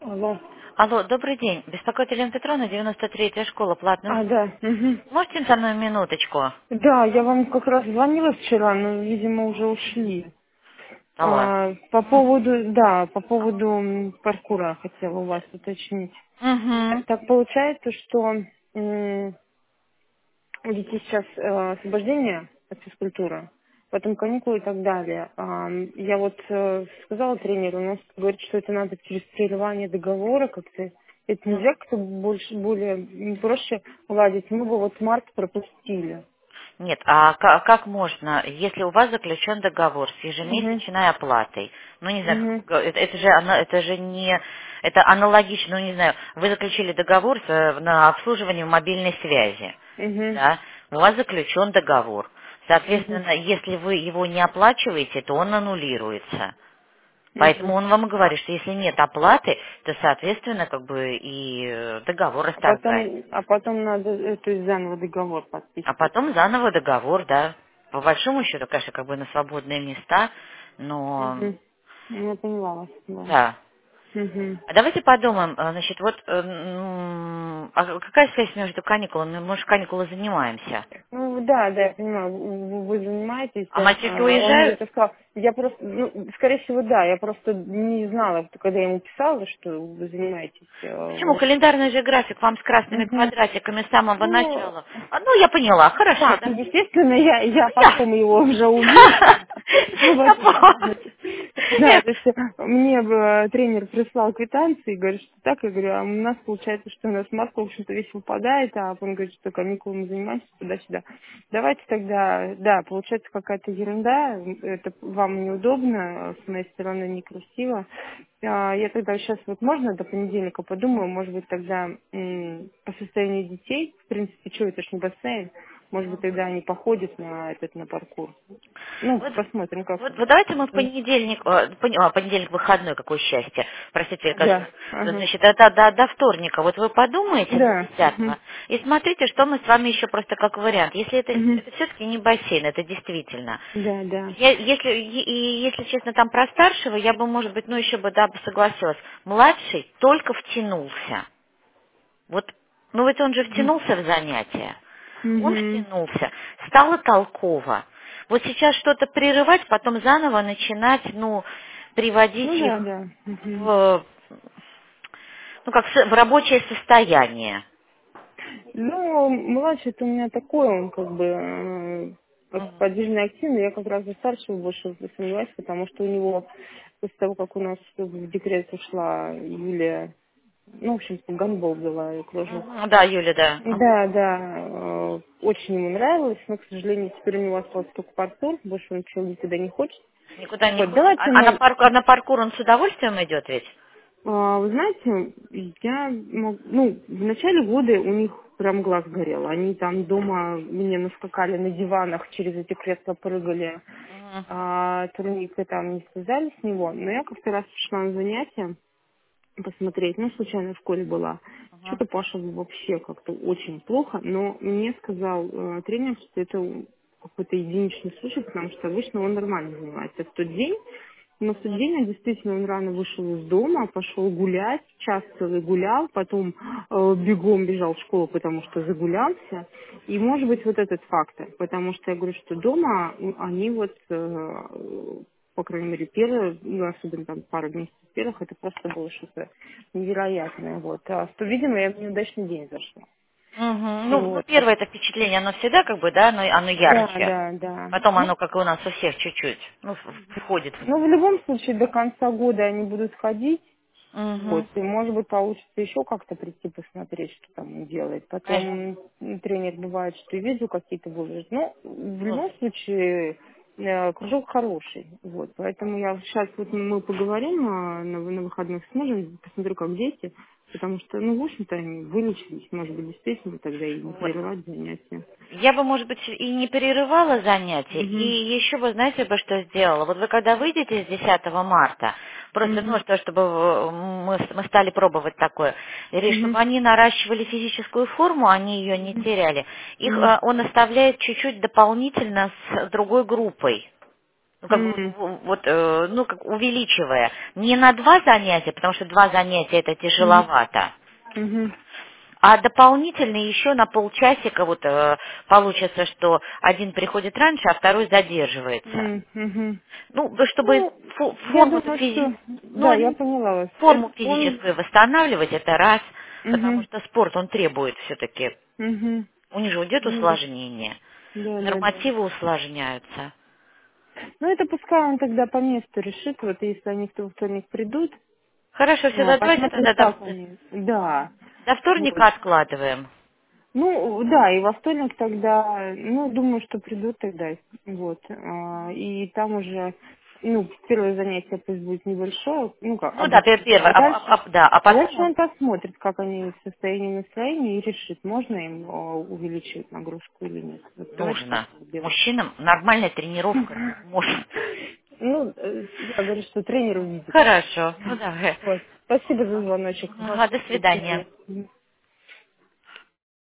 Алло. Алло, добрый день. Беспокоит Елена Петровна, 93-я школа, платный А, учебник. да. Мгм. Можете со мной минуточку? Да, я вам как раз звонила вчера, но, видимо, уже ушли. Да ладно. По поводу, да, по поводу паркура хотела у вас уточнить. Угу. Так получается, что у детей сейчас освобождение от физкультуры, потом каникулы и так далее. Я вот сказала тренеру, он говорит, что это надо через прерывание договора как-то. Это нельзя как-то больше, более проще уладить. Мы бы вот март пропустили. Нет, а как можно, если у вас заключен договор с Угу, ежемесячной оплатой? Ну, не знаю, угу, это же не, это аналогично, ну, не знаю, вы заключили договор на обслуживание мобильной связи, угу, да, у вас заключен договор. угу, Соответственно, если вы его не оплачиваете, то он аннулируется. Поэтому угу. он вам и говорит, что если нет оплаты, то, соответственно, как бы и договор расторгается. А потом надо, то есть заново договор А подписывать. потом заново договор, да. По большому счету, конечно, как бы на свободные места, но Угу. Ну, я поняла вас, да. да. Угу. А давайте подумаем, значит, вот а какая связь между каникулами? Мы же каникулы занимаемся. Ну да, да, я понимаю, вы занимаетесь, А да. мальчишки Он мне уезжают? это сказал. Я просто, ну, скорее всего, да, я просто не знала, когда я ему писала, что вы занимаетесь. Почему? Вот. Календарный же график вам с красными Угу. квадратиками с самого Ну, начала. Ну, я поняла, хорошо, так, да. естественно, я Я. потом его уже увидела. Я Вот. поняла. Да, Нет. то есть мне тренер прислал квитанции и говорит, что так. Я говорю, а у нас получается, что у нас марка, в общем-то, весь выпадает, а он говорит, что каникулы мы занимаемся туда-сюда. Давайте тогда, да, получается какая-то ерунда, это вам неудобно, с моей стороны некрасиво. Я тогда сейчас вот можно до понедельника подумаю, может быть тогда по состоянию детей, в принципе, что это ж не бассейн, может быть тогда они походят на паркур. Ну, Вот, посмотрим, как вот, там. вот давайте мы в понедельник, понедельник выходной, какое счастье, простите, Да, кажется, ага. значит, это до вторника, вот вы подумаете до Да. Мгм. 10 и смотрите, что мы с вами еще просто как вариант. Если Мгм. это все-таки не бассейн, это действительно. Да, да. Если честно, там про старшего, я бы, может быть, ну еще бы, да, бы согласилась. Младший только втянулся. Вот, ну ведь он же Мгм. втянулся в занятия. Он Мгм. втянулся, стало толково. Вот сейчас что-то прерывать, потом заново начинать, ну, приводить Ну да, их да. Мгм. в, ну, как в рабочее состояние. Ну, младший-то у меня такой, он как бы Мгм. подвижный, активный. Я как раз за старшего больше сомневаюсь, потому что у него после того, как у нас в декрет ушла Юлия, ну, в общем, гандбол была и кружок. Мгм. Да, Юля, да. Мгм. Да, да, очень ему нравилось, но, к сожалению, теперь у него остался только паркур, больше он ничего никогда не хочет. Никуда не Вот, хочет. давайте На мы, а на паркур он с удовольствием идет ведь? вы знаете, ну, в начале года у них прям глаз горел. Они там дома мне наскакали на диванах, через эти кресла прыгали, Мгм. турники там не слезали с него. Но я как-то раз пришла на занятия, посмотреть. Ну, случайно в школе была. Мгм. Что-то Паша вообще как-то очень плохо, но мне сказал тренер, что это какой-то единичный случай, потому что обычно он нормально занимается в тот день. Но в тот Мгм. день действительно он рано вышел из дома, пошел гулять, час целый гулял, потом бегом бежал в школу, потому что загулялся. И может быть вот этот фактор, потому что я говорю, что дома они вот по крайней мере, первые, ну, особенно там пару месяцев первых, это просто было что-то невероятное. Вот. Видимо, я в неудачный день зашла. Мгм. Ну, Вот. первое это впечатление, оно всегда как бы, да, оно Да, ярче. да, да. Потом Ну, оно, как и у нас у всех, чуть-чуть, ну, входит в ну, него. в любом случае, до конца года они будут ходить. Вот, Угу. и может быть получится еще как-то прийти посмотреть, что там он делает. Конечно. Потом тренер бывает, что и видео какие-то выложит. Ну, в Вот. любом случае кружок хороший. Вот, поэтому я сейчас вот мы поговорим на выходных с мужем, посмотрю, как дети, потому что, ну, в общем-то, они вылечились, может быть, действительно тогда и не Вот. прерывать занятия. Я бы, может быть, и не прерывала занятия, Угу, и еще бы, знаете, бы что сделала? Вот вы когда выйдете с 10 марта, просто, угу, ну, что, чтобы мы стали пробовать такое, или угу, чтобы они наращивали физическую форму, они ее не теряли, их угу, он оставляет чуть-чуть дополнительно с другой группой. Ну, как бы М, вот, ну, как увеличивая. Не на 2 занятия, потому что 2 занятия это мгм, тяжеловато. мгм, А дополнительно еще на полчасика вот получится, что один приходит раньше, а второй задерживается. мгм. Ну, да чтобы Ну, я форму думаю, что... Да, я ну, поняла вас. форму Он... физическую восстанавливать это раз, потому Мгм, что спорт он требует все-таки. мгм. У них же уйдет Ну да, усложнение, да, да, да. нормативы усложняются. Ну, это пускай он тогда по месту решит, вот если они во вторник придут, Хорошо, все, давайте посмотрим, тогда как они. Да. до Вот. вторника откладываем. Ну, да, и во вторник тогда, ну, думаю, что придут тогда. Вот. И там уже, ну, первое занятие пусть будет небольшое, ну, как Ну да, обучение. первое, А дальше, да, а а потом дальше он посмотрит, как они в состоянии настроения и решит, можно им увеличивать нагрузку или нет. Вот давайте так нужно. сделаем. Мужчинам нормальная тренировка может. Ну, я говорю, что тренер увидит. Хорошо. Ну да. Вот. Спасибо за звоночек. Ага, до До свидания. свидания.